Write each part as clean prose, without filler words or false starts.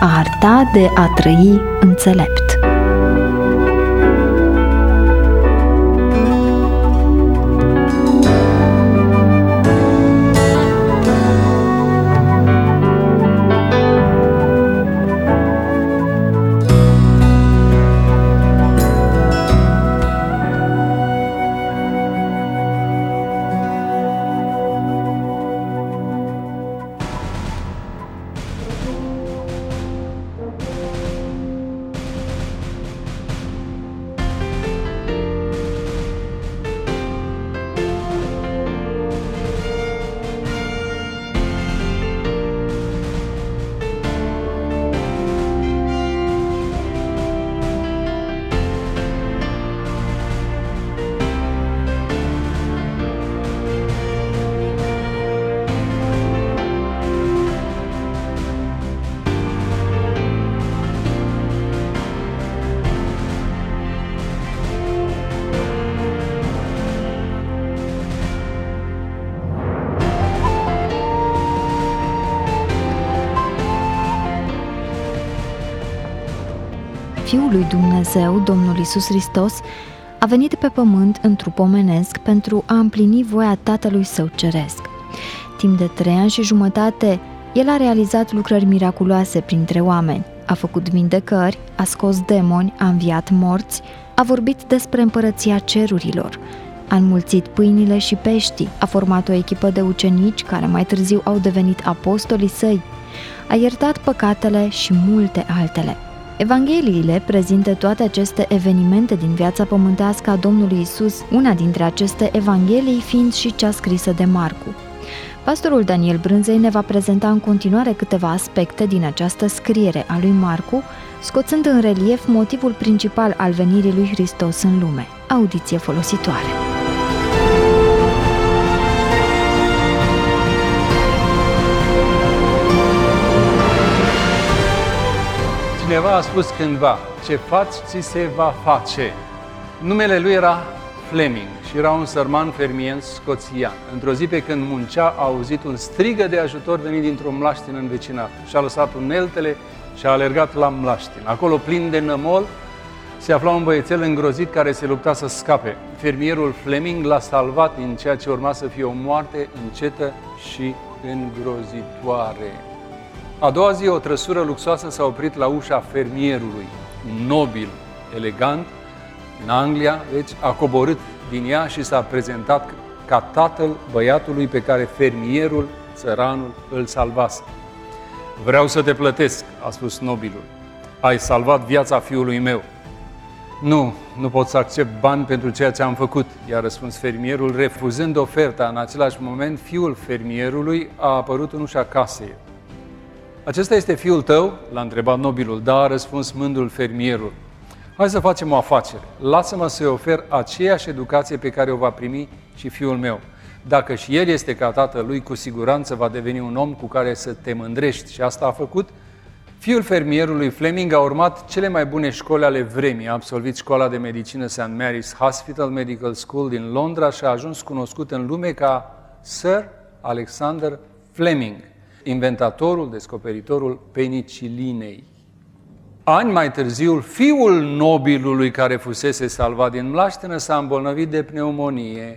arta de a trăi înțelept. Fiul lui Dumnezeu, Domnul Iisus Hristos, a venit pe pământ în trup omenesc pentru a împlini voia Tatălui Său Ceresc. Timp de 3 ani și jumătate, El a realizat lucrări miraculoase printre oameni, a făcut vindecări, a scos demoni, a înviat morți, a vorbit despre împărăția cerurilor, a înmulțit pâinile și peștii, a format o echipă de ucenici care mai târziu au devenit apostolii Săi, a iertat păcatele și multe altele. Evangheliile prezintă toate aceste evenimente din viața pământească a Domnului Isus, una dintre aceste evanghelii fiind și cea scrisă de Marcu. Pastorul Daniel Brânzei ne va prezenta în continuare câteva aspecte din această scriere a lui Marcu, scoțând în relief motivul principal al venirii lui Hristos în lume. Audiție folositoare. Cineva a spus cândva, ce faci, ți se va face. Numele lui era Fleming și era un sărman fermier scoțian. Într-o zi pe când muncea, a auzit un strigă de ajutor venit dintr-o mlaștină învecinată. Și-a lăsat uneltele și a alergat la mlaștină. Acolo, plin de nămol, se afla un băiețel îngrozit care se lupta să scape. Fermierul Fleming l-a salvat din ceea ce urma să fie o moarte încetă și îngrozitoare. A doua zi, o trăsură luxoasă s-a oprit la ușa fermierului. Un nobil, elegant, în Anglia, deci a coborât din ea și s-a prezentat ca tatăl băiatului pe care fermierul, țăranul, îl salvase. Vreau să te plătesc, a spus nobilul. Ai salvat viața fiului meu. Nu pot să accept bani pentru ceea ce am făcut, i-a răspuns fermierul, refuzând oferta. În același moment, fiul fermierului a apărut în ușa casei. Acesta este fiul tău? L-a întrebat nobilul. Da, a răspuns mândrul fermierul. Hai să facem o afacere. Lasă-mă să-i ofer aceeași educație pe care o va primi și fiul meu. Dacă și el este ca tatălui, cu siguranță va deveni un om cu care să te mândrești. Și asta a făcut. Fiul fermierului Fleming a urmat cele mai bune școli ale vremii. A absolvit școala de medicină St. Mary's Hospital Medical School din Londra și a ajuns cunoscut în lume ca Sir Alexander Fleming, inventatorul, descoperitorul penicilinei. Ani mai târziu, fiul nobilului care fusese salvat din mlaștină s-a îmbolnăvit de pneumonie.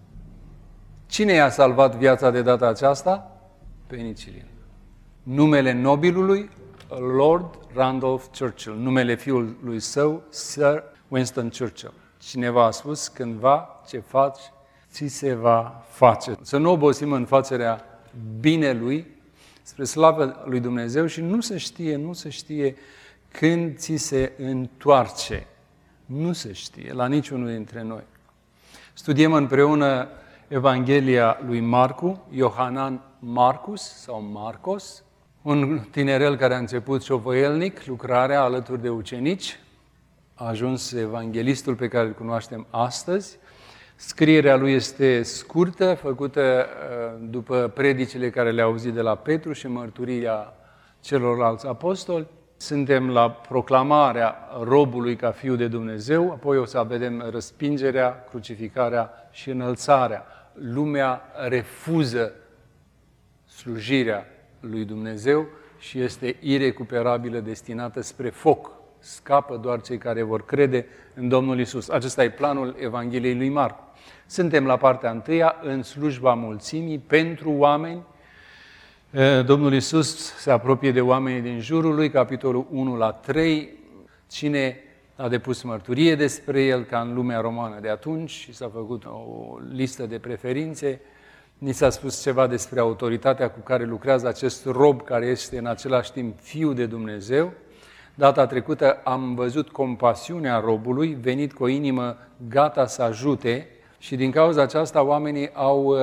Cine i-a salvat viața de data aceasta? Penicilin. Numele nobilului? Lord Randolph Churchill. Numele fiului său? Sir Winston Churchill. Cineva a spus cândva, ce faci, ți se va face. Să nu obosim în facerea binelui, spre slavă lui Dumnezeu și nu se știe când ți se întoarce. Nu se știe la niciunul dintre noi. Studiem împreună Evanghelia lui Marcu, Iohanan Marcus sau Marcos, un tinerel care a început șovăielnic lucrarea alături de ucenici, a ajuns evanghelistul pe care îl cunoaștem astăzi. Scrierea lui este scurtă, făcută după predicile care le-a auzit de la Petru și mărturia celorlalți apostoli. Suntem la proclamarea robului ca Fiul de Dumnezeu, apoi o să vedem răspingerea, crucificarea și înălțarea. Lumea refuză slujirea lui Dumnezeu și este irecuperabilă, destinată spre foc. Scapă doar cei care vor crede în Domnul Iisus. Acesta e planul Evangheliei lui Marcu. Suntem la partea întâia, în slujba mulțimii, pentru oameni. Domnul Iisus se apropie de oamenii din jurul lui, capitolul 1-3. Cine a depus mărturie despre el, ca în lumea romană de atunci, și s-a făcut o listă de preferințe. Ni s-a spus ceva despre autoritatea cu care lucrează acest rob, care este în același timp Fiul de Dumnezeu. Data trecută am văzut compasiunea robului, venit cu o inimă gata să ajute, și din cauza aceasta oamenii au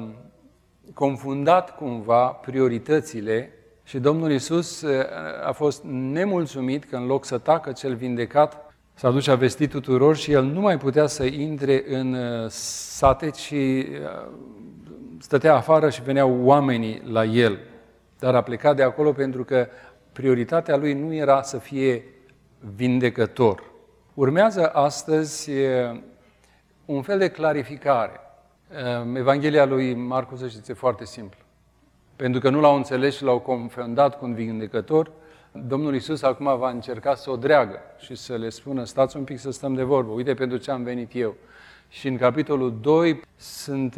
confundat cumva prioritățile și Domnul Iisus a fost nemulțumit că în loc să tacă cel vindecat, s-a dus și a vestit tuturor și el nu mai putea să intre în sate, ci stătea afară și veneau oamenii la el. Dar a plecat de acolo pentru că prioritatea lui nu era să fie vindecător. Urmează astăzi un fel de clarificare. Evanghelia lui Marcu, să știți, e foarte simplă. Pentru că nu l-au înțeles și l-au confundat cu un vindecător, Domnul Iisus acum va încerca să o dreagă și să le spună: stați un pic să stăm de vorbă, uite pentru ce am venit eu. Și în capitolul 2 sunt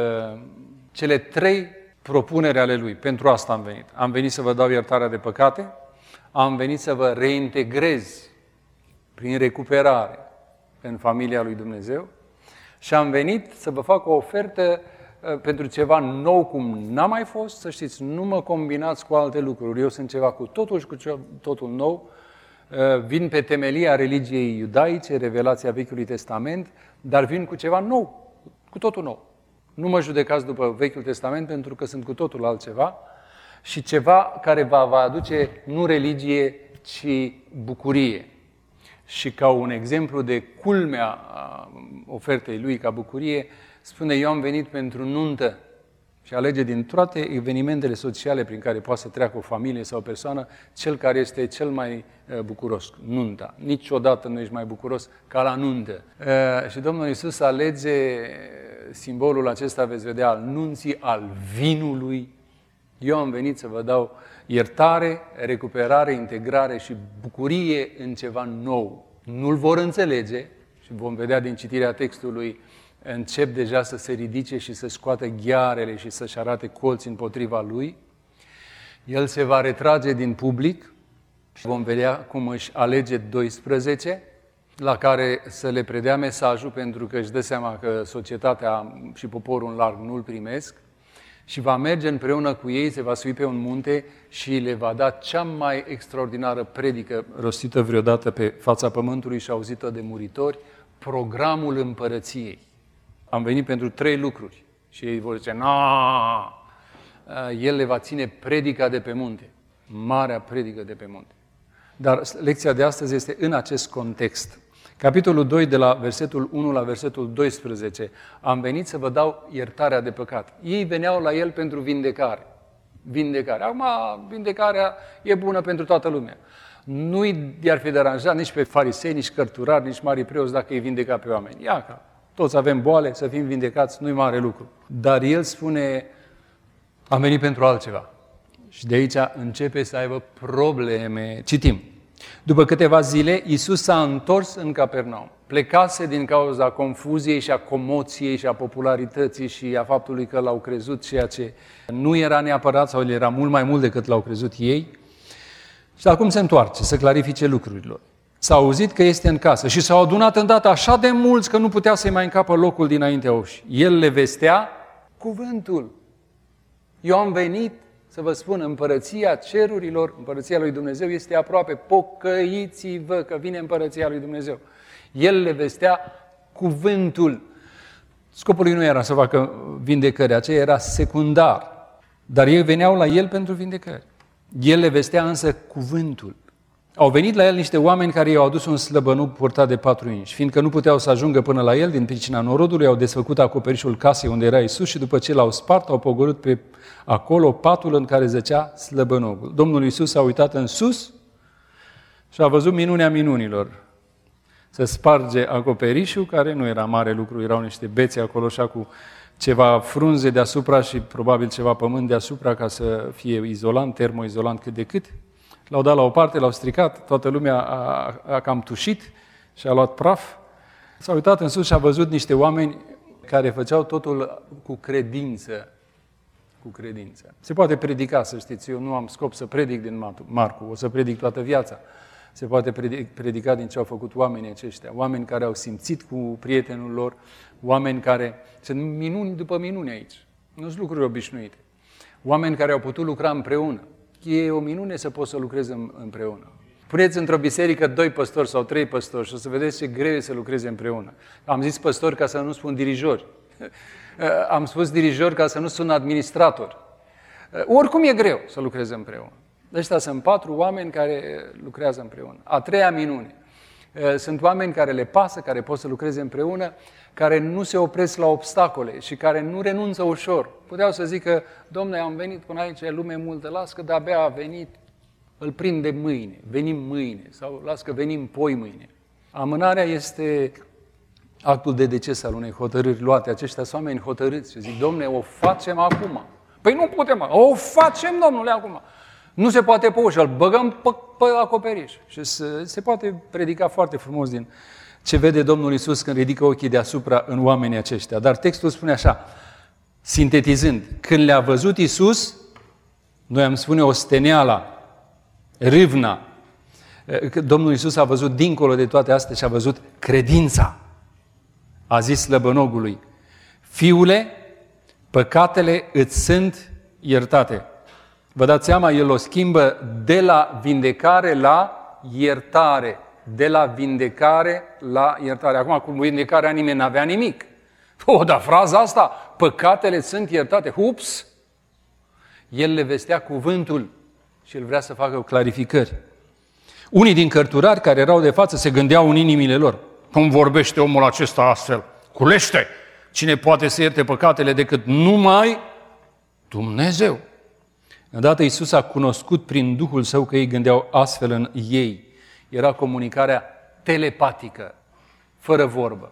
cele 3 propuneri ale lui. Pentru asta am venit. Am venit să vă dau iertarea de păcate, am venit să vă reintegrez prin recuperare în familia lui Dumnezeu și am venit să vă fac o ofertă pentru ceva nou cum n-a mai fost. Să știți, nu mă combinați cu alte lucruri. Eu sunt ceva cu totul și cu totul nou. Vin pe temelia religiei iudaice, revelația Vechiului Testament, dar vin cu ceva nou, cu totul nou. Nu mă judecați după Vechiul Testament, pentru că sunt cu totul altceva și ceva care va aduce nu religie, ci bucurie. Și ca un exemplu de culmea a ofertei lui ca bucurie, spune: eu am venit pentru nuntă. Și alege din toate evenimentele sociale prin care poate să treacă o familie sau o persoană, cel care este cel mai bucuros, nunta. Niciodată nu ești mai bucuros ca la nuntă. Și Domnul Iisus alege simbolul acesta, veți vedea, al nunții, al vinului. Eu am venit să vă dau iertare, recuperare, integrare și bucurie în ceva nou. Nu-l vor înțelege și vom vedea din citirea textului, încep deja să se ridice și să scoată ghearele și să-și arate colți împotriva lui. El se va retrage din public și vom vedea cum își alege 12 la care să le predea mesajul, pentru că își dă seama că societatea și poporul în larg nu-l primesc, și va merge împreună cu ei, se va sui pe un munte și le va da cea mai extraordinară predică rostită vreodată pe fața pământului și auzită de muritori, programul împărăției. Am venit pentru 3 lucruri și ei vor zice: el le va ține predica de pe munte, marea predică de pe munte. Dar lecția de astăzi este în acest context. Capitolul 2, de la versetul 1 la versetul 12. Am venit să vă dau iertarea de păcat. Ei veneau la el pentru vindecare. Vindecare. Acum, vindecarea e bună pentru toată lumea. Nu i-ar fi deranjat nici pe farisei, nici cărturari, nici mari preoți dacă îi vindeca pe oameni. Ia ca, toți avem boale, să fim vindecați, nu-i mare lucru. Dar el spune: am venit pentru altceva. Și de aici începe să aibă probleme. Citim. După câteva zile, Iisus s-a întors în Capernaum. Plecase din cauza confuziei și a comoției și a popularității și a faptului că l-au crezut, ceea ce nu era neapărat sau era mult mai mult decât l-au crezut ei. Și acum se întoarce să clarifice lucrurilor. S-a auzit că este în casă și s-au adunat îndată așa de mulți că nu putea să-i mai încapă locul dinaintea ușii. El le vestea cuvântul. Eu am venit să vă spun, împărăția cerurilor, împărăția lui Dumnezeu este aproape. Pocăiți-vă că vine împărăția lui Dumnezeu. El le vestea cuvântul. Scopul lui nu era să facă vindecări, aceea era secundar. Dar ei veneau la el pentru vindecări. El le vestea însă cuvântul. Au venit la el niște oameni care i-au adus un slăbănuc purtat de 4 inși. Fiindcă nu puteau să ajungă până la el din pricina norodului, au desfăcut acoperișul casei unde era Iisus și după ce l-au spart, au pogorât pe acolo patul în care zăcea slăbănogul. Domnul Iisus s-a uitat în sus și a văzut minunea minunilor. Se sparge acoperișul, care nu era mare lucru, erau niște bețe acolo, așa cu ceva frunze deasupra și probabil ceva pământ deasupra ca să fie izolant, termoizolant cât de cât. L-au dat la o parte, l-au stricat, toată lumea a cam tușit și a luat praf. S-a uitat în sus și a văzut niște oameni care făceau totul cu credință. Cu credință. Se poate predica, să știți, eu nu am scop să predic din Marcu, o să predic toată viața. Se poate predica din ce au făcut oamenii aceștia, oameni care au simțit cu prietenul lor, oameni care sunt minuni după minuni aici, nu sunt lucruri obișnuite. Oameni care au putut lucra împreună. E o minune să poți să lucrezi împreună. Puneți într-o biserică 2 păstori sau 3 păstori și o să vedeți ce greu e să lucreze împreună. Am zis păstori ca să nu spun dirijori. Am spus dirijori ca să nu sun administratori. Oricum e greu să lucreze împreună. Ăștia sunt 4 oameni care lucrează împreună. A 3-a minune. Sunt oameni care le pasă, care pot să lucreze împreună, care nu se opresc la obstacole și care nu renunță ușor. Puteau să zică, dom'le, am venit până aici, e lume multă, las că de-abia a venit, îl prinde mâine, venim mâine, sau las că venim poi mâine. Amânarea este actul de deces al unei hotărâri luate. Aceștia sunt oameni hotărâți și zic, dom'le, o facem acum. Păi nu putem, o facem, domnule, acum. Nu se poate pe ușă, îl băgăm pe acoperiș. Și se poate predica foarte frumos din ce vede Domnul Iisus când ridică ochii deasupra în oamenii aceștia. Dar textul spune așa, sintetizând, când le-a văzut Iisus, noi am spune osteneala, râvna. Domnul Iisus a văzut dincolo de toate astea și a văzut credința. A zis slăbănogului, fiule, păcatele îți sunt iertate. Vă dați seama, el o schimbă de la vindecare la iertare. De la vindecare la iertare. Acum, cu vindecarea nimeni n-avea nimic. Dar fraza asta, păcatele sunt iertate. Ups! El le vestea cuvântul și el vrea să facă clarificări. Unii din cărturari care erau de față se gândeau în inimile lor. Cum vorbește omul acesta astfel? Culește! Cine poate să ierte păcatele decât numai Dumnezeu? Îndată Iisus a cunoscut prin Duhul Său că ei gândeau astfel în ei. Era comunicarea telepatică, fără vorbă,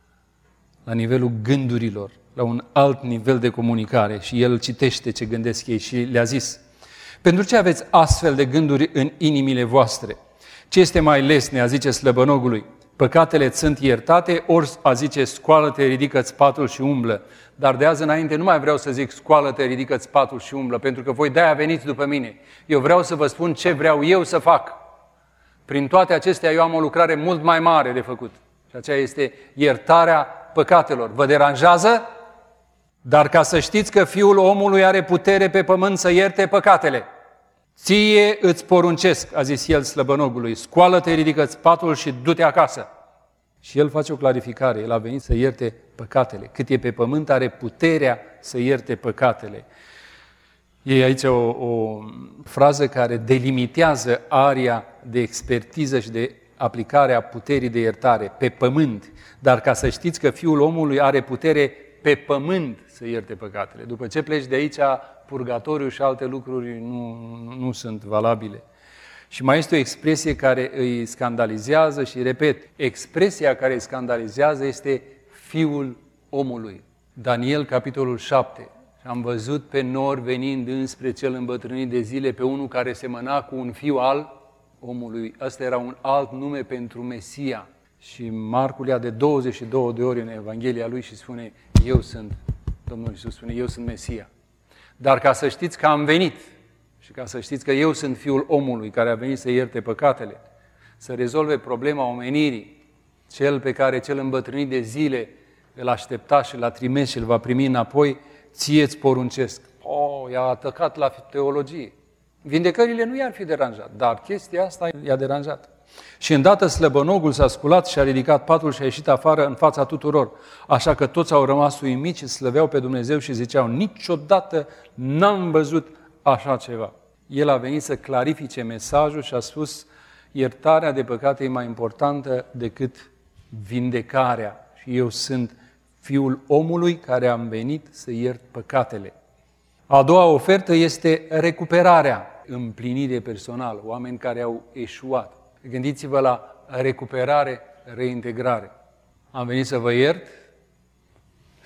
la nivelul gândurilor, la un alt nivel de comunicare. Și El citește ce gândesc ei și le-a zis, pentru ce aveți astfel de gânduri în inimile voastre? Ce este mai lesne, a zice slăbănogului? Păcatele sunt iertate, ori a zice, scoală-te, ridică-ți patul și umblă. Dar de azi înainte nu mai vreau să zic, scoală-te, ridică-ți patul și umblă, pentru că voi de-aia veniți după mine. Eu vreau să vă spun ce vreau eu să fac. Prin toate acestea eu am o lucrare mult mai mare de făcut. Și aceea este iertarea păcatelor. Vă deranjează? Dar ca să știți că Fiul omului are putere pe pământ să ierte păcatele. Ție îți poruncesc, a zis el slăbănogului, scoală-te, ridică-ți patul și du-te acasă. Și el face o clarificare, el a venit să ierte păcatele. Cât e pe pământ, are puterea să ierte păcatele. E aici o frază care delimitează area de expertiză și de aplicare a puterii de iertare, pe pământ. Dar ca să știți că Fiul omului are putere pe pământ să ierte păcatele. După ce pleci de aici, purgatoriu și alte lucruri nu sunt valabile. Și mai este o expresie care îi scandalizează și, repet, expresia care îi scandalizează este Fiul omului. Daniel, capitolul 7. Am văzut pe nor venind înspre cel îmbătrânit de zile, pe unul care semăna cu un fiu al omului. Asta era un alt nume pentru Mesia. Și Marcu ia de 22 de ori în Evanghelia lui și spune, eu sunt, Domnul Iisus spune, eu sunt Mesia. Dar ca să știți că am venit și ca să știți că eu sunt Fiul omului care a venit să ierte păcatele, să rezolve problema omenirii, cel pe care cel îmbătrânit de zile îl aștepta și l-a trimis și îl va primi înapoi, ție îți poruncesc. I-a atacat la teologie. Vindecările nu i-ar fi deranjat, dar chestia asta i-a deranjat. Și îndată slăbănogul s-a sculat și a ridicat patul și a ieșit afară în fața tuturor. Așa că toți au rămas uimiți și slăveau pe Dumnezeu și ziceau, niciodată n-am văzut așa ceva. El a venit să clarifice mesajul și a spus, iertarea de păcate e mai importantă decât vindecarea. Și eu sunt Fiul omului care am venit să iert păcatele. A doua ofertă este recuperarea, împlinire personală, oameni care au eșuat. Gândiți-vă la recuperare, reintegrare. Am venit să vă iert,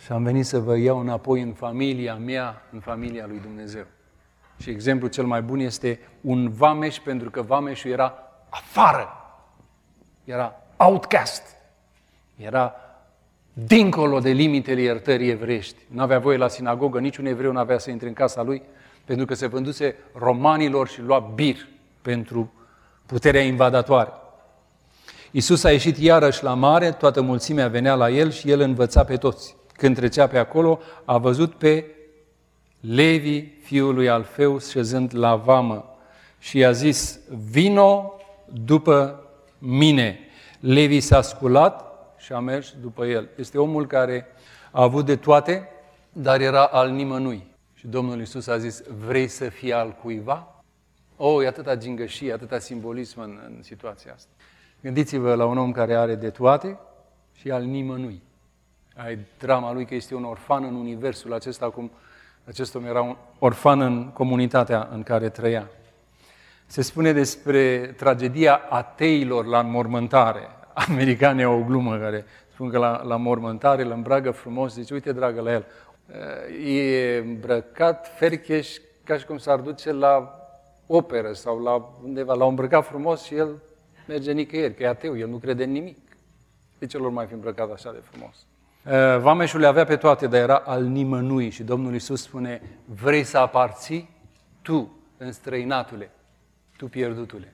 și am venit să vă iau înapoi în familia mea, în familia lui Dumnezeu. Și exemplul cel mai bun este un vameș, pentru că vameșul era afară. Era outcast. Era dincolo de limitele iertării evreiești. Nu avea voie la sinagogă, niciun evreu nu avea să intre în casa lui, pentru că se vânduse romanilor și lua bir pentru puterea invadatoare. Iisus a ieșit iarăși la mare, toată mulțimea venea la el și el învăța pe toți. Când trecea pe acolo, a văzut pe Levi, fiul lui Alfeu, șezând la vamă și i-a zis: vino după mine. Levi s-a sculat și a mers după el. Este omul care a avut de toate, dar era al nimănui. Și Domnul Iisus a zis: vrei să fii al cuiva? E atâta gingășie, atâta simbolism în situația asta. Gândiți-vă la un om care are de toate și al nimănui. Ai drama lui că este un orfan în universul acesta, cum acest om era un orfan în comunitatea în care trăia. Se spune despre tragedia ateilor la înmormântare. Americanii au o glumă care spun că la mormântare îl îmbracă frumos, zice: uite, dragă, la el, e îmbrăcat fercheș ca și cum s-ar duce la operă sau la undeva, l-au îmbrăcat frumos și el merge nicăieri, că e ateu, el nu crede în nimic. De ce lor mai fi îmbrăcat așa de frumos? Vameșul le avea pe toate, dar era al nimănui și Domnul Iisus spune: vrei să aparții? Tu, înstrăinatule, tu pierdutule,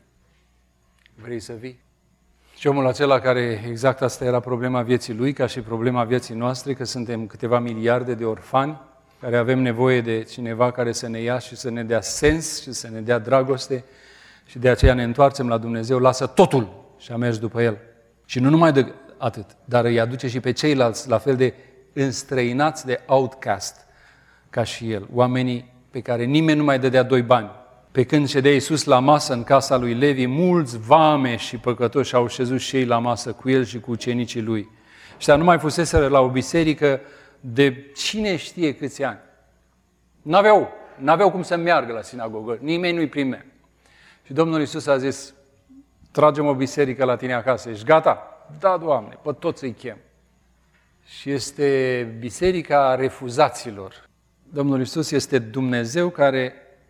vrei să vii? Și omul acela care, exact asta era problema vieții lui, ca și problema vieții noastre, că suntem câteva miliarde de orfani, care avem nevoie de cineva care să ne ia și să ne dea sens și să ne dea dragoste și de aceea ne întoarcem la Dumnezeu, lasă totul și a mers după El. Și nu numai de atât, dar îi aduce și pe ceilalți la fel de înstrăinați, de outcast, ca și El, oamenii pe care nimeni nu mai dădea 2 bani. Pe când ședea Iisus la masă în casa lui Levi, mulți vameși și păcătoși au șezut și ei la masă cu El și cu ucenicii Lui. Și nu mai fuseseră la o biserică de cine știe câți ani. N-aveau cum să meargă la sinagogă, nimeni nu-i primea. Și Domnul Iisus a zis: tragem o biserică la tine acasă, ești gata? Da, Doamne, pe toți îi chem. Și este biserica refuzaților. Domnul Iisus este Dumnezeu care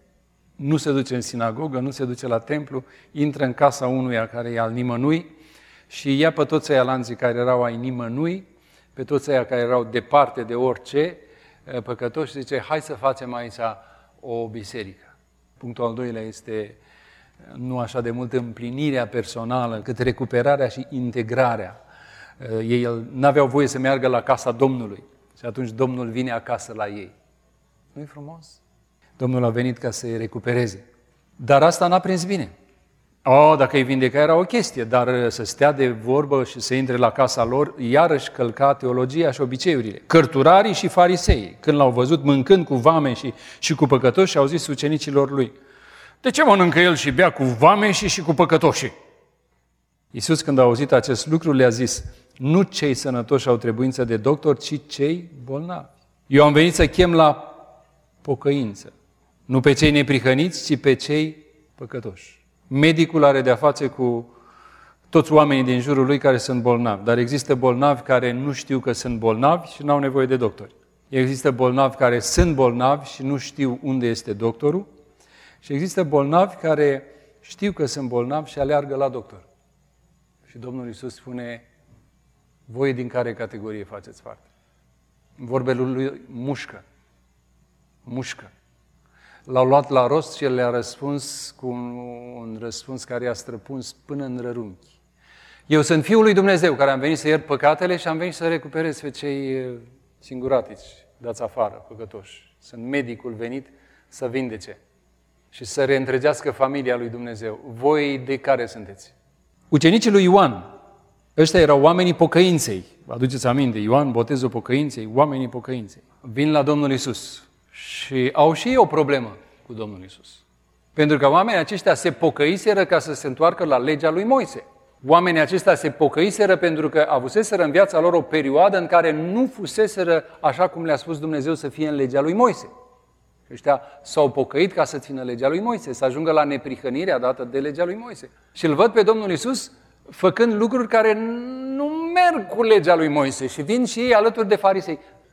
nu se duce în sinagogă, nu se duce la templu, intră în casa unuia care e al nimănui și ia pe toți aia lanții care erau ai nimănui, pe toți aia care erau departe de orice păcătoși și zice: hai să facem aici o biserică. Punctul al doilea este nu așa de mult împlinirea personală, cât recuperarea și integrarea. Ei n-aveau voie să meargă la casa Domnului și atunci Domnul vine acasă la ei. Nu-i frumos? Domnul a venit ca să-i recupereze. Dar asta n-a prins bine. Dacă îi vindeca era o chestie, dar să stea de vorbă și să intre la casa lor, iarăși călca teologia și obiceiurile. Cărturarii și farisei, când l-au văzut mâncând cu vameși și cu păcătoși, au zis ucenicilor lui: de ce mănâncă el și bea cu vameși și cu păcătoși? Iisus, când a auzit acest lucru, le-a zis: nu cei sănătoși au trebuință de doctor, ci cei bolnavi. Eu am venit să chem la pocăință. Nu pe cei neprihăniți, ci pe cei păcătoși. Medicul are de-a face cu toți oamenii din jurul lui care sunt bolnavi, dar există bolnavi care nu știu că sunt bolnavi și n-au nevoie de doctori. Există bolnavi care sunt bolnavi și nu știu unde este doctorul și există bolnavi care știu că sunt bolnavi și aleargă la doctor. Și Domnul Iisus spune: voi din care categorie faceți parte? Vorbele lui mușcă. L-au luat la rost și el le-a răspuns cu un răspuns care i-a străpuns până în rărunchi. Eu sunt Fiul lui Dumnezeu care am venit să iert păcatele și am venit să recuperez pe cei singuratici, dați afară, păcătoși. Sunt medicul venit să vindece și să reîntregească familia lui Dumnezeu. Voi de care sunteți? Ucenicii lui Ioan. Ăștia erau oamenii pocăinței. Vă aduceți aminte? Ioan, botezul pocăinței, oamenii pocăinței. Vin la Domnul Iisus și au și ei o problemă cu Domnul Iisus. Pentru că oamenii aceștia se pocăiseră ca să se întoarcă la legea lui Moise. Oamenii aceștia se pocăiseră pentru că avuseseră în viața lor o perioadă în care nu fuseseră așa cum le-a spus Dumnezeu să fie în legea lui Moise. Ăștia s-au pocăit ca să țină legea lui Moise, să ajungă la neprihănirea dată de legea lui Moise. Și îl văd pe Domnul Iisus făcând lucruri care nu merg cu legea lui Moise și vin și ei alături de farisei.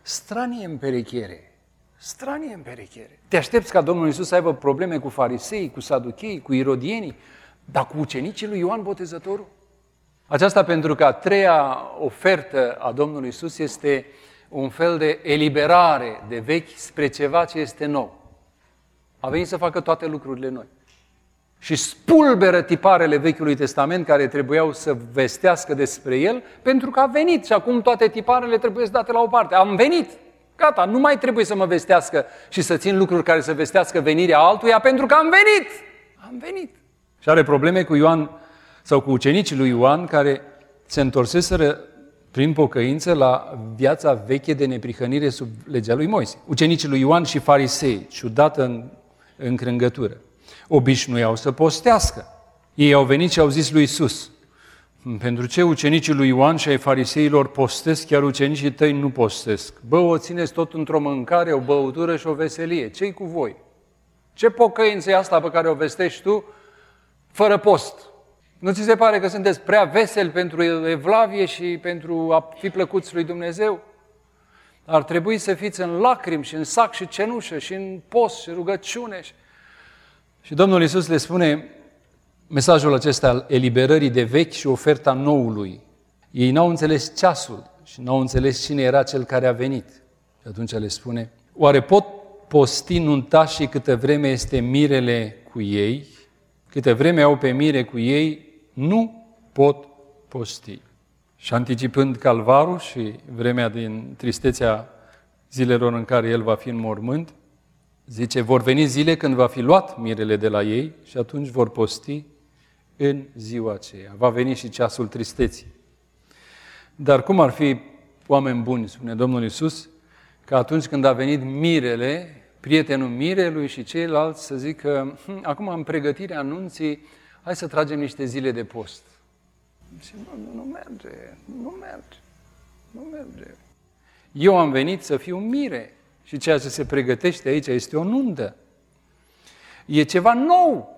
stranie împerechiere. Stranie împerechiere. Te aștepți ca Domnul Iisus să aibă probleme cu farisei, cu saduchei, cu irodienii, dar cu ucenicii lui Ioan Botezătorul? Aceasta pentru că a treia ofertă a Domnului Iisus este un fel de eliberare de vechi spre ceva ce este nou. A venit să facă toate lucrurile noi. Și spulberă tiparele Vechiului Testament care trebuiau să vestească despre El, pentru că a venit și acum toate tiparele trebuie să date la o parte. Am venit! Gata, nu mai trebuie să mă vestească și să țin lucruri care să vestească venirea altuia, pentru că am venit! Am venit! Și are probleme cu Ioan sau cu ucenicii lui Ioan, care se întorseseră prin pocăință la viața veche de neprihănire sub legea lui Moise. Ucenicii lui Ioan și farisei, ciudată încrângătură, obișnuiau să postească. Ei au venit și au zis lui Iisus: pentru ce ucenicii lui Ioan și ai fariseilor postesc, chiar ucenicii tăi nu postesc? Bă, o țineți tot într-o mâncare, o băutură și o veselie. Ce-i cu voi? Ce pocăință e asta pe care o vestești tu fără post? Nu ți se pare că sunteți prea veseli pentru evlavie și pentru a fi plăcuți lui Dumnezeu? Ar trebui să fiți în lacrimi și în sac și cenușă și în post și rugăciune. Și Domnul Iisus le spune mesajul acesta al eliberării de vechi și oferta noului. Ei n-au înțeles ceasul și n-au înțeles cine era cel care a venit. Și atunci le spune: oare pot posti nuntașii câtă vreme este mirele cu ei? Câte vreme au pe mire cu ei, nu pot posti. Și anticipând calvarul și vremea din tristețea zilelor în care el va fi în mormânt, zice, vor veni zile când va fi luat mirele de la ei și atunci vor posti în ziua aceea. Va veni și ceasul tristeții. Dar cum ar fi, oameni buni, spune Domnul Iisus, că atunci când a venit mirele, prietenul mirelui și ceilalți să zică: acum în pregătirea anunții, hai să tragem niște zile de post. Și nu merge. Eu am venit să fiu mire și ceea ce se pregătește aici este o nuntă. E ceva nou.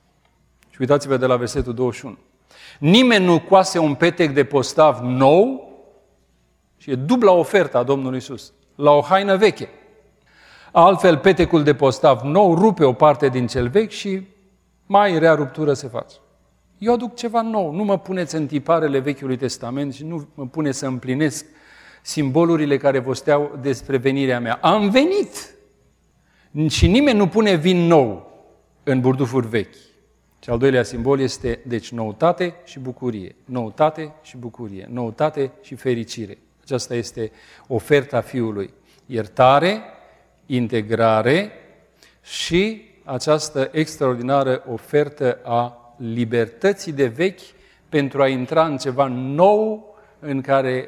Și uitați-vă de la versetul 21. Nimeni nu coase un petec de postav nou, și e dubla oferta a Domnului Iisus, la o haină veche. Altfel, petecul de postav nou rupe o parte din cel vechi și mai rea ruptură se face. Eu aduc ceva nou, nu mă puneți în tiparele Vechiului Testament și nu mă pune să împlinesc simbolurile care vă steau despre venirea mea. Am venit! Și nimeni nu pune vin nou în burdufuri vechi. Și al doilea simbol este, deci, noutate și bucurie. Noutate și bucurie. Noutate și fericire. Aceasta este oferta Fiului. Iertare, integrare și această extraordinară ofertă a libertății de vechi pentru a intra în ceva nou în care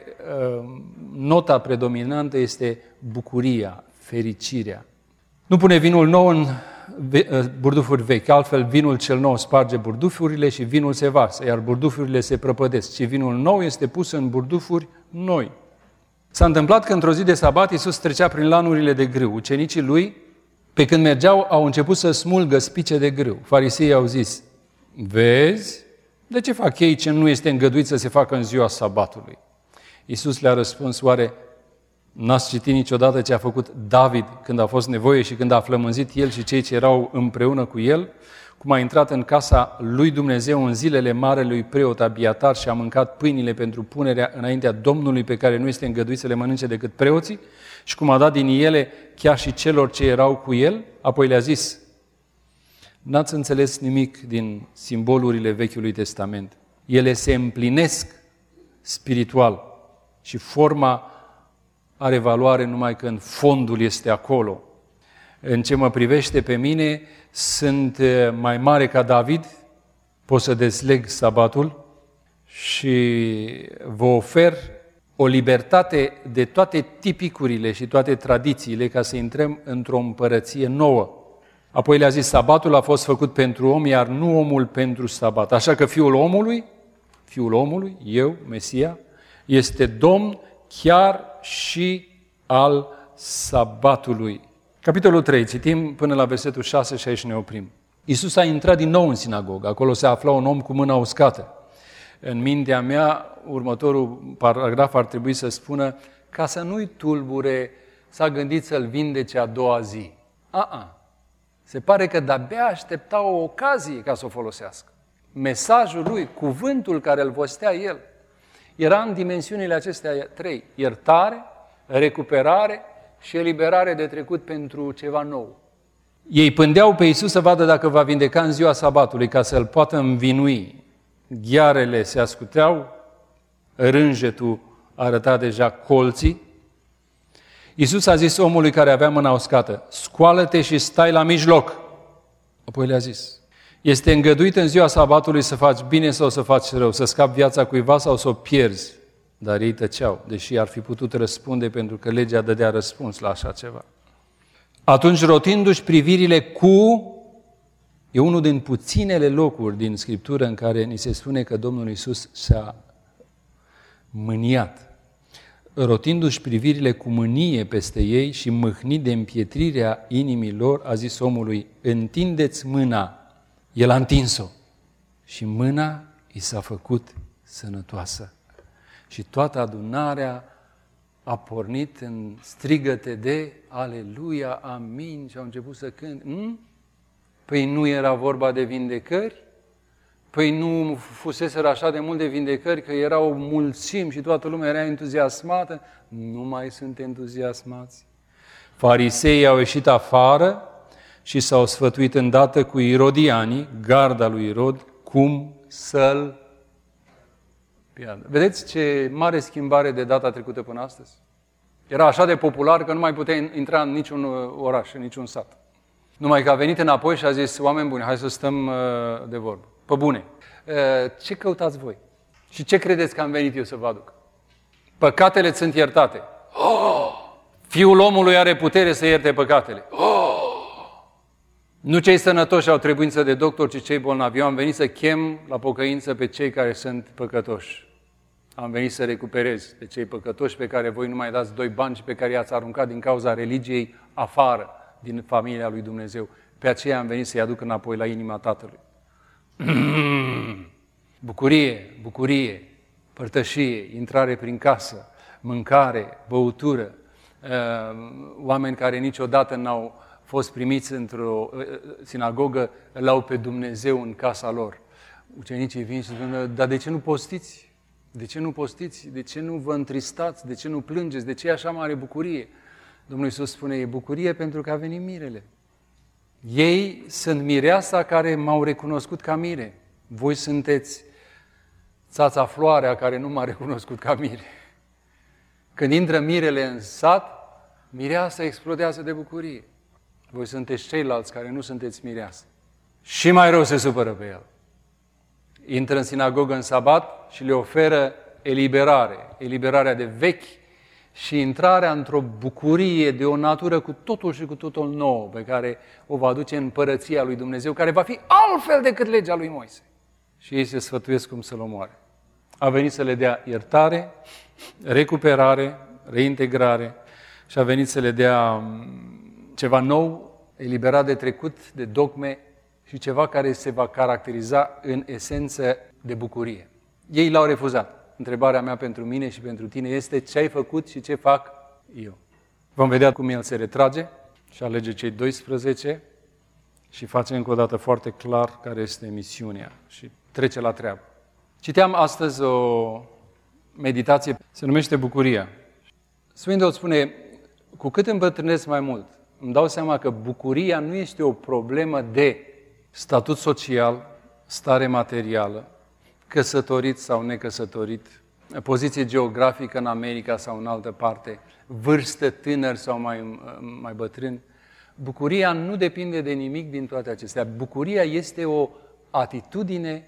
nota predominantă este bucuria, fericirea. Nu pune vinul nou în burdufuri vechi, altfel vinul cel nou sparge burdufurile și vinul se varsă, iar burdufurile se prăpădesc, ci vinul nou este pus în burdufuri noi. S-a întâmplat că într-o zi de sabat Iisus trecea prin lanurile de grâu. Ucenicii lui, pe când mergeau, au început să smulgă spice de grâu. Fariseii au zis: vezi, de ce fac ei ce nu este îngăduit să se facă în ziua sabatului? Iisus le-a răspuns: oare n-ați citit niciodată ce a făcut David când a fost nevoie și când a flămânzit el și cei ce erau împreună cu el? Cum a intrat în casa lui Dumnezeu în zilele marelui preot Abiatar și a mâncat pâinile pentru punerea înaintea Domnului pe care nu este îngăduit să le mănânce decât preoții? Și cum a dat din ele chiar și celor ce erau cu el? Apoi le-a zis: n-ați înțeles nimic din simbolurile Vechiului Testament. Ele se împlinesc spiritual și forma are valoare numai când fondul este acolo. În ce mă privește pe mine, sunt mai mare ca David, pot să desleg sabatul și vă ofer o libertate de toate tipicurile și toate tradițiile ca să intrăm într-o împărăție nouă. Apoi le-a zis: sabatul a fost făcut pentru om, iar nu omul pentru sabat. Așa că Fiul omului, eu, Mesia, este Domn chiar și al sabatului. Capitolul 3, citim până la versetul 6 și aici ne oprim. Iisus a intrat din nou în sinagogă, acolo se afla un om cu mâna uscată. În mintea mea, următorul paragraf ar trebui să spună ca să nu-i tulbure, s-a gândit să-l vindece a doua zi. Se pare că de-abia aștepta o ocazie ca să o folosească. Mesajul lui, cuvântul care îl vostea el, era în dimensiunile acestea trei: iertare, recuperare și eliberare de trecut pentru ceva nou. Ei pândeau pe Iisus să vadă dacă va vindeca în ziua sabatului, ca să-l poată învinui. Ghearele se ascuteau, rânjetul arăta deja colții. Iisus a zis omului care avea mâna uscată: scoală-te și stai la mijloc. Apoi le-a zis: este îngăduit în ziua sabatului să faci bine sau să faci rău, să scapi viața cuiva sau să o pierzi. Dar ei tăceau, deși ar fi putut răspunde, pentru că legea dădea răspuns la așa ceva. Atunci, rotindu-și privirile e unul din puținele locuri din Scriptură în care ni se spune că Domnul Iisus s-a mâniat. Rotindu-și privirile cu mânie peste ei și mâhnit de împietrirea inimii lor, a zis omului: întindeți mâna. El a întins-o și mâna i s-a făcut sănătoasă. Și toată adunarea a pornit în strigăte de Aleluia, amin, și au început să cânte. Păi nu era vorba de vindecări? Păi nu fuseseră așa de mult de vindecări că erau mulțimi și toată lumea era entuziasmată? Nu mai sunt entuziasmați. Fariseii au ieșit afară și s-au sfătuit îndată cu irodianii, garda lui Irod, cum să-l piardă. Vedeți ce mare schimbare de data trecută până astăzi? Era așa de popular că nu mai putea intra în niciun oraș, în niciun sat. Numai că a venit înapoi și a zis: oameni buni, hai să stăm de vorbă. Pă bune, ce căutați voi? Și ce credeți că am venit eu să vă aduc? Păcatele sunt iertate. Fiul omului are putere să ierte păcatele. Nu cei sănătoși au trebuință de doctor, ci cei bolnavi. Eu am venit să chem la pocăință pe cei care sunt păcătoși. Am venit să recuperez pe cei păcătoși pe care voi nu mai dați 2 bani și pe care i-ați aruncat din cauza religiei afară din familia lui Dumnezeu. Pe aceea am venit să-i aduc înapoi la inima Tatălui. Bucurie, bucurie, părtășie, intrare prin casă, mâncare, băutură, oameni care niciodată n-au fost primiți într-o sinagogă, îl au pe Dumnezeu în casa lor. Ucenicii vin și spun: dar de ce nu postiți? De ce nu postiți? De ce nu vă întristați? De ce nu plângeți? De ce e așa mare bucurie? Domnul Iisus spune: e bucurie pentru că a venit mirele. Ei sunt mireasa care m-au recunoscut ca mire. Voi sunteți țața floarea care nu m-a recunoscut ca mire. Când intră mirele în sat, mireasa explodează de bucurie. Voi sunteți ceilalți care nu sunteți mireasă. Și mai rău se supără pe el. Intră în sinagogă în sabat și le oferă eliberare. Eliberarea de vechi și intrarea într-o bucurie de o natură cu totul și cu totul nouă, pe care o va aduce în împărăția lui Dumnezeu, care va fi altfel decât legea lui Moise. Și ei se sfătuiesc cum să-l omoare. A venit să le dea iertare, recuperare, reintegrare și a venit să le dea ceva nou, eliberat de trecut, de dogme și ceva care se va caracteriza în esență de bucurie. Ei l-au refuzat. Întrebarea mea pentru mine și pentru tine este: ce ai făcut și ce fac eu? Vom vedea cum el se retrage și alege cei 12 și face încă o dată foarte clar care este misiunea și trece la treabă. Citeam astăzi o meditație, se numește Bucuria. Swindoll spune: cu cât îmbătrânesc mai mult, îmi dau seama că bucuria nu este o problemă de statut social, stare materială, căsătorit sau necăsătorit, poziție geografică în America sau în altă parte, vârstă, tânăr sau mai bătrân. Bucuria nu depinde de nimic din toate acestea. Bucuria este o atitudine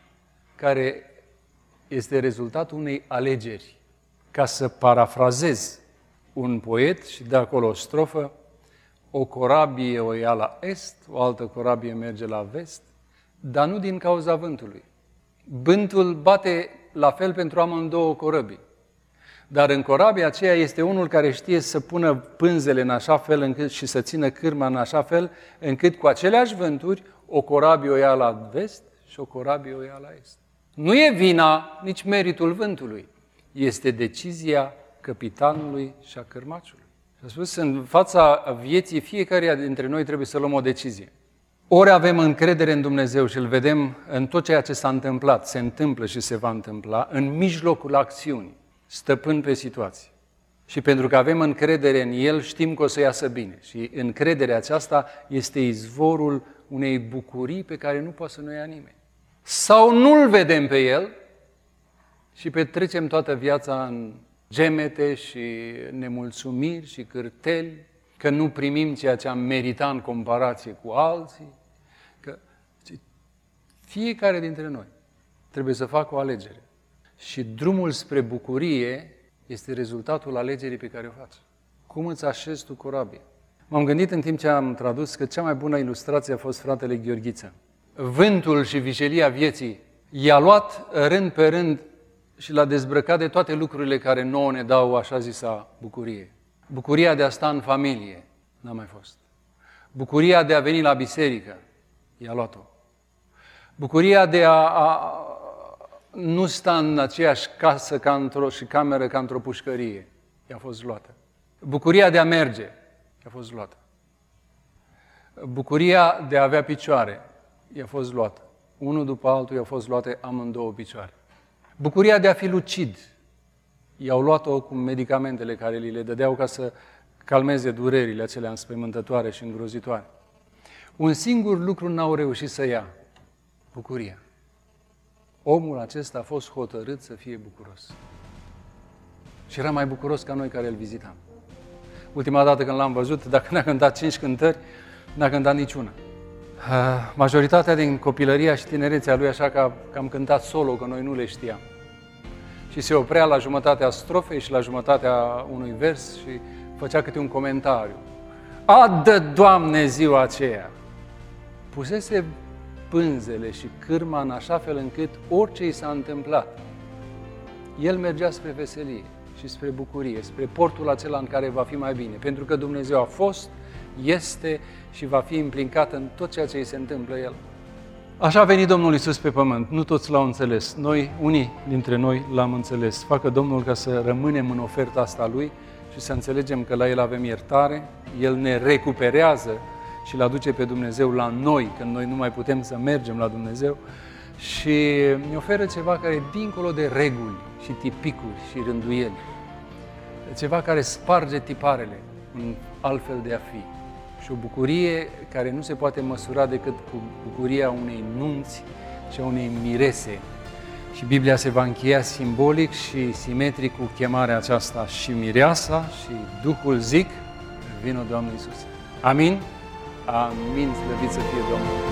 care este rezultatul unei alegeri. Ca să parafrazez un poet și de acolo o strofă: o corabie o ia la est, o altă corabie merge la vest, dar nu din cauza vântului. Vântul bate la fel pentru amândouă corăbii. Dar în corabia aceea este unul care știe să pună pânzele în așa fel încât și să țină cârma în așa fel încât cu aceleași vânturi o corabie o ia la vest și o corabie o ia la est. Nu e vina, nici meritul vântului. Este decizia căpitanului și a cârmaciului. Și a spus, în fața vieții fiecare dintre noi trebuie să luăm o decizie. Ori avem încredere în Dumnezeu și îl vedem în tot ceea ce s-a întâmplat, se întâmplă și se va întâmpla, în mijlocul acțiunii, stăpân pe situație. Și pentru că avem încredere în El, știm că o să iasă bine. Și încrederea aceasta este izvorul unei bucurii pe care nu poate să ne ia nimeni. Sau nu-L vedem pe El și petrecem toată viața în gemete și nemulțumiri și cârteli, că nu primim ceea ce am meritat în comparație cu alții, că fiecare dintre noi trebuie să facă o alegere. Și drumul spre bucurie este rezultatul alegerii pe care o faci. Cum îți așezi tu corabia? M-am gândit în timp ce am tradus că cea mai bună ilustrație a fost fratele Gheorghiță. Vântul și vijelia vieții i-a luat rând pe rând și l-a dezbrăcat de toate lucrurile care nouă ne dau așa zisa bucurie. Bucuria de a sta în familie n-a mai fost. Bucuria de a veni la biserică i-a luat-o. Bucuria de a nu sta în aceeași casă și cameră ca într-o pușcărie i-a fost luată. Bucuria de a merge i-a fost luată. Bucuria de a avea picioare i-a fost luată. Unul după altul i-au fost luate amândouă picioare. Bucuria de a fi lucid i-au luat-o cu medicamentele care li le dădeau ca să calmeze durerile acelea înspăimântătoare și îngrozitoare. Un singur lucru n-au reușit să ia: bucuria. Omul acesta a fost hotărât să fie bucuros. Și era mai bucuros ca noi care îl vizitam. Ultima dată când l-am văzut, dacă n-a cântat 5 cântări, n-a cântat niciuna. Majoritatea din copilăria și tinerețea lui, așa că am cântat solo, că noi nu le știam. Și se oprea la jumătatea strofei și la jumătatea unui vers și făcea câte un comentariu. Adă, Doamne, ziua aceea! Pusese pânzele și cârma în așa fel încât orice i s-a întâmplat, el mergea spre veselie și spre bucurie, spre portul acela în care va fi mai bine. Pentru că Dumnezeu a fost, este și va fi implicat în tot ceea ce îi se întâmplă El. Așa a venit Domnul Iisus pe pământ. Nu toți l-au înțeles. Noi, unii dintre noi, l-am înțeles. Facă Domnul ca să rămânem în oferta asta Lui și să înțelegem că la El avem iertare, El ne recuperează și îl aduce pe Dumnezeu la noi, când noi nu mai putem să mergem la Dumnezeu, și ne oferă ceva care e dincolo de reguli și tipicuri și rânduieli. Ceva care sparge tiparele, un altfel de a fi. Și o bucurie care nu se poate măsura decât cu bucuria unei nunți și a unei mirese. Și Biblia se va încheia simbolic și simetric cu chemarea aceasta: și mireasa și Duhul zic, vino, Doamne Iisuse. Amin? Amin, slăvit să fie Domnul!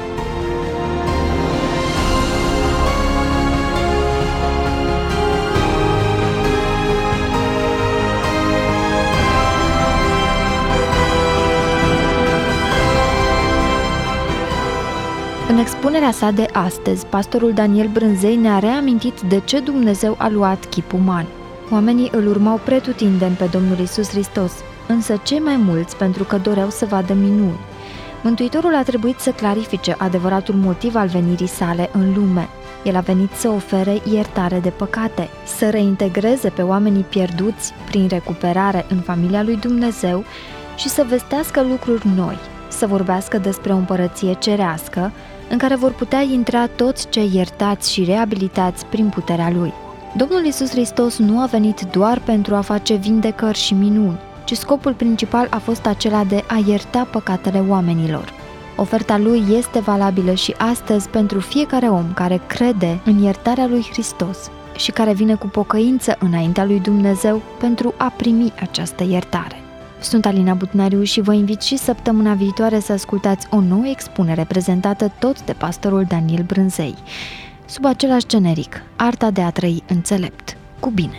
În expunerea sa de astăzi, pastorul Daniel Brânzei ne-a reamintit de ce Dumnezeu a luat chip uman. Oamenii îl urmau pretutindeni pe Domnul Iisus Hristos, însă cei mai mulți pentru că doreau să vadă minuni. Mântuitorul a trebuit să clarifice adevăratul motiv al venirii sale în lume. El a venit să ofere iertare de păcate, să reintegreze pe oamenii pierduți prin recuperare în familia lui Dumnezeu și să vestească lucruri noi, să vorbească despre o împărăție cerească în care vor putea intra toți cei iertați și reabilitați prin puterea Lui. Domnul Iisus Hristos nu a venit doar pentru a face vindecări și minuni, ci scopul principal a fost acela de a ierta păcatele oamenilor. Oferta Lui este valabilă și astăzi pentru fiecare om care crede în iertarea lui Hristos și care vine cu pocăință înaintea lui Dumnezeu pentru a primi această iertare. Sunt Alina Butnariu și vă invit și săptămâna viitoare să ascultați o nouă expunere prezentată tot de pastorul Daniel Brânzei, sub același generic: Arta de a trăi înțelept. Cu bine!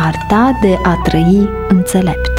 arta de a trăi înțelept.